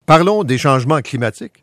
Parlons des changements climatiques.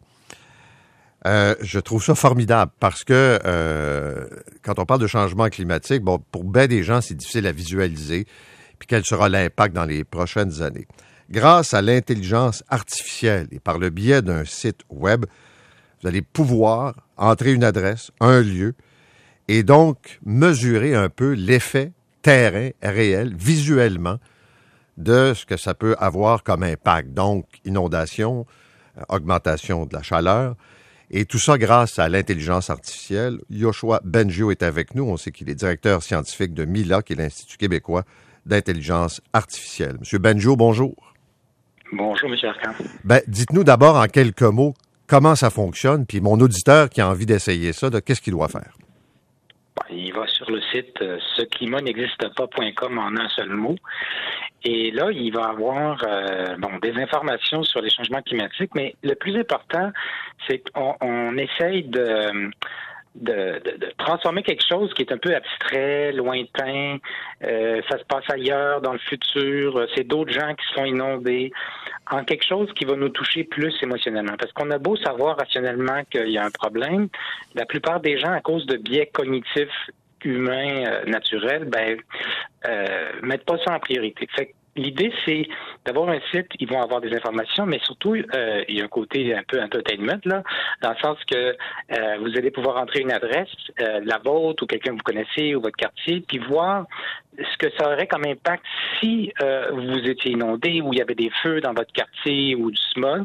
Je trouve ça formidable parce que quand on parle de changement climatique, bon, pour bien des gens, c'est difficile à visualiser, puis quel sera l'impact dans les prochaines années. Grâce à l'intelligence artificielle et par le biais d'un site web, vous allez pouvoir entrer une adresse, un lieu, et donc mesurer un peu l'effet terrain réel, visuellement, de ce que ça peut avoir comme impact. Donc, inondation, augmentation de la chaleur, et tout ça grâce à l'intelligence artificielle. Yoshua Bengio est avec nous. On sait qu'il est directeur scientifique de MILA, qui est l'Institut québécois d'intelligence artificielle. Monsieur Bengio, bonjour. Bonjour, M. Arcan. Dites-nous d'abord en quelques mots comment ça fonctionne, puis mon auditeur qui a envie d'essayer ça, qu'est-ce qu'il doit faire? Il va sur le site ceclimatn'existepas.com en un seul mot. Et là, il va avoir des informations sur les changements climatiques, mais le plus important, c'est qu'on essaye de transformer quelque chose qui est un peu abstrait, lointain, ça se passe ailleurs, dans le futur, c'est d'autres gens qui sont inondés, en quelque chose qui va nous toucher plus émotionnellement. Parce qu'on a beau savoir rationnellement qu'il y a un problème, la plupart des gens, à cause de biais cognitifs humains naturels, mettent pas ça en priorité. Fait que l'idée, c'est d'avoir un site, ils vont avoir des informations, mais surtout, il y a un côté un peu entertainment, là, dans le sens que vous allez pouvoir entrer une adresse, la vôtre ou quelqu'un que vous connaissez ou votre quartier, puis voir ce que ça aurait comme impact si vous étiez inondé ou il y avait des feux dans votre quartier ou du smog.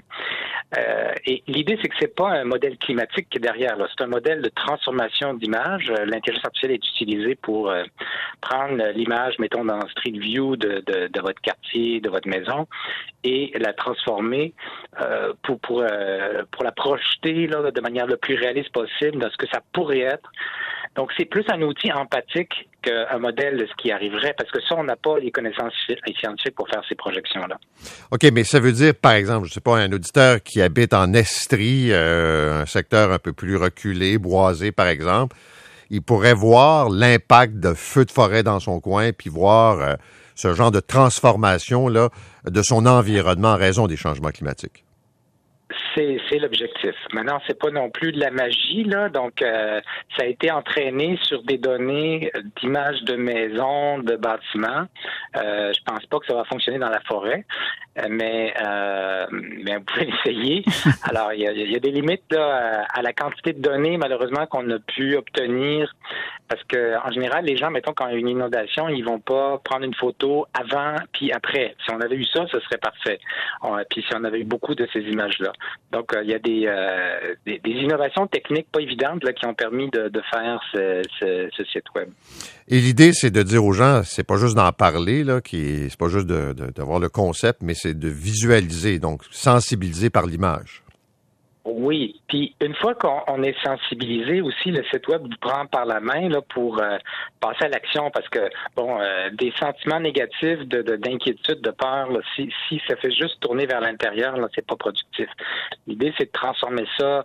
Et l'idée, c'est que c'est pas un modèle climatique qui est derrière, là. C'est un modèle de transformation d'image. L'intelligence artificielle est utilisée pour prendre l'image, mettons, dans Street View de votre quartier, de votre maison, et la transformer pour la projeter là, de manière le plus réaliste possible dans ce que ça pourrait être. Donc, c'est plus un outil empathique qu'un modèle de ce qui arriverait, parce que ça, on n'a pas les connaissances scientifiques pour faire ces projections-là. OK, mais ça veut dire, par exemple, je ne sais pas, un auditeur qui habite en Estrie, un secteur un peu plus reculé, boisé, par exemple, il pourrait voir l'impact de feux de forêt dans son coin, puis voir ce genre de transformation là de son environnement en raison des changements climatiques. C'est l'objectif. Maintenant, c'est pas non plus de la magie, là. Donc, ça a été entraîné sur des données d'images de maisons, de bâtiments. Je pense pas que ça va fonctionner dans la forêt, mais vous pouvez l'essayer. Alors, il y a des limites là, à la quantité de données, malheureusement, qu'on a pu obtenir, parce que en général, les gens, mettons, quand il y a une inondation, ils vont pas prendre une photo avant puis après. Si on avait eu ça, ce serait parfait. Puis si on avait eu beaucoup de ces images-là. Donc, il y a des innovations techniques pas évidentes là, qui ont permis de faire ce site web. Et l'idée, c'est de dire aux gens, c'est pas juste d'en parler, là, c'est pas juste d'avoir le concept, mais c'est de visualiser, donc sensibiliser par l'image. Oui, puis une fois qu'on est sensibilisé aussi, le site web vous prend par la main là pour passer à l'action, parce que des sentiments négatifs, d'inquiétude, de peur, là, si ça fait juste tourner vers l'intérieur, là, c'est pas productif. L'idée, c'est de transformer ça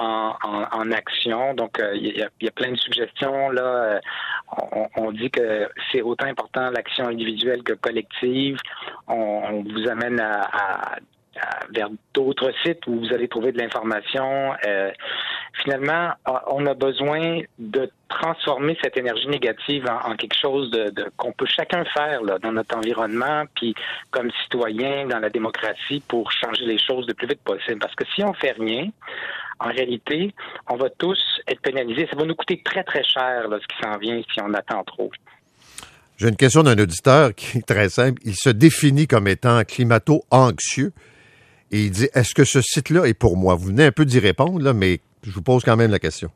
en action. Donc, il y a plein de suggestions là. On dit que c'est autant important l'action individuelle que collective. On vous amène vers d'autres sites où vous allez trouver de l'information. Finalement, on a besoin de transformer cette énergie négative en quelque chose qu'on peut chacun faire là, dans notre environnement, puis comme citoyen dans la démocratie, pour changer les choses le plus vite possible. Parce que si on fait rien, en réalité, on va tous être pénalisés. Ça va nous coûter très, très cher là, ce qui s'en vient si on attend trop. J'ai une question d'un auditeur qui est très simple. Il se définit comme étant climato-anxieux. Et il dit, est-ce que ce site-là est pour moi? Vous venez un peu d'y répondre, là, mais je vous pose quand même la question.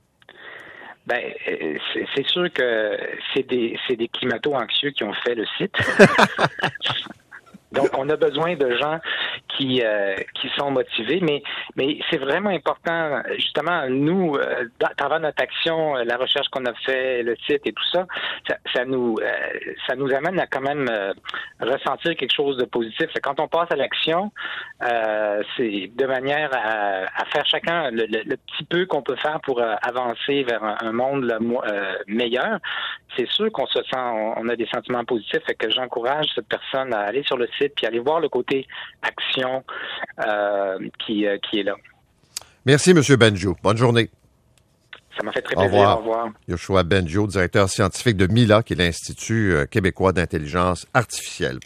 C'est sûr que c'est des climato-anxieux qui ont fait le site. Donc, on a besoin de gens qui sont motivés, mais c'est vraiment important, justement, nous, dans notre action, la recherche qu'on a fait, le site et tout ça, ça nous amène à quand même ressentir quelque chose de positif. Quand on passe à l'action, c'est de manière à faire chacun le petit peu qu'on peut faire pour avancer vers un monde meilleur. c'est sûr qu'on se sent, on a des sentiments positifs. Fait que j'encourage cette personne à aller sur le site puis aller voir le côté action qui est là. Merci, M. Benjo. Bonne journée. Ça m'a fait très plaisir. Au revoir. Yoshua Benjo, directeur scientifique de MILA, qui est l'Institut québécois d'intelligence artificielle.